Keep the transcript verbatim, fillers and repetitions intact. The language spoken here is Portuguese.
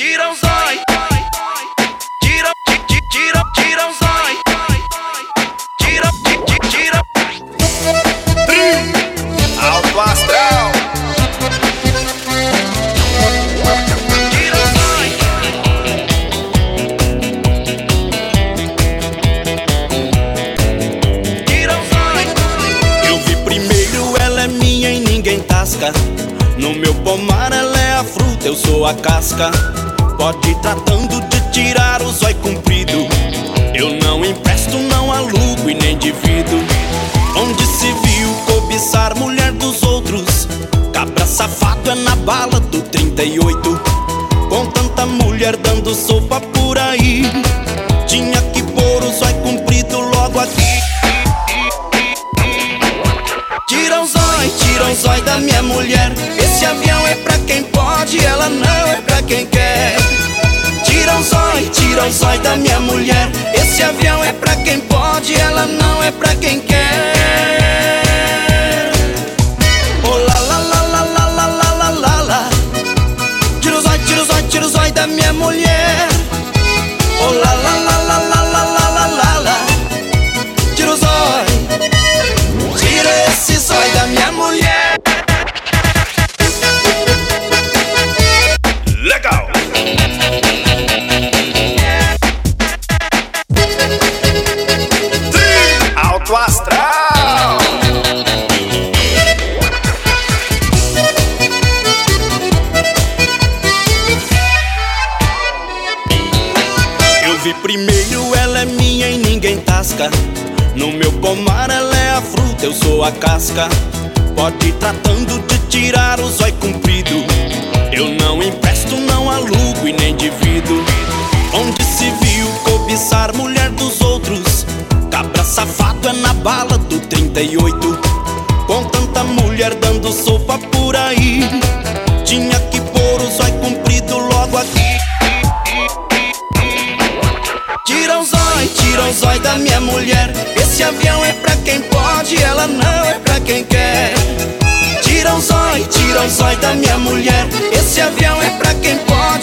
Tira o zói, tira, tira, tira, tira o zói, tira, tira, tira. Alto astral. Tira o zói. Tira o zói. Eu vi primeiro, ela é minha e ninguém tasca. No meu pomar ela é a fruta, eu sou a casca. Pode ir tratando de tirar o zóio comprido. Eu não empresto, não alugo e nem divido. Onde se viu cobiçar mulher dos outros, cabra safado é na bala do trinta e oito. Com tanta mulher dando sopa por aí, tinha que pôr o zóio comprido logo aqui. Tira o zóio, tira o zóio da minha mulher. Esse avião é pra quem pode, ela não é pra quem quer. Tira o zóio, tira o zóio da minha mulher. Esse avião é pra quem pode, ela não é pra quem quer. Oh lá lá lá lá lá lá lá lá lá lá. Tira o zóio, tira o zóio, tira o zóio da minha mulher. Oh lá lá lá lá lá lá lá lá lá lá. Tira o zóio, tira esse zóio da minha mulher. Legal. Alto astral. Eu vi primeiro, ela é minha e ninguém tasca. No meu pomar ela é a fruta, eu sou a casca. Pode ir tratando de tirar o zóio comprido. Eu não empresto, não alugo e nem divido. Onde se viu cobiçar mulher dos outros, cabra safado é na bala do trinta e oito. Com tanta mulher dando sopa por aí, tinha que pôr o zóio comprido logo aqui. Tira o zóio, tira o zóio da minha mulher. Esse avião é pra quem pode, ela não é pra quem quer. Tira o zóio, tira o zóio da minha mulher. Esse avião é pra quem pode,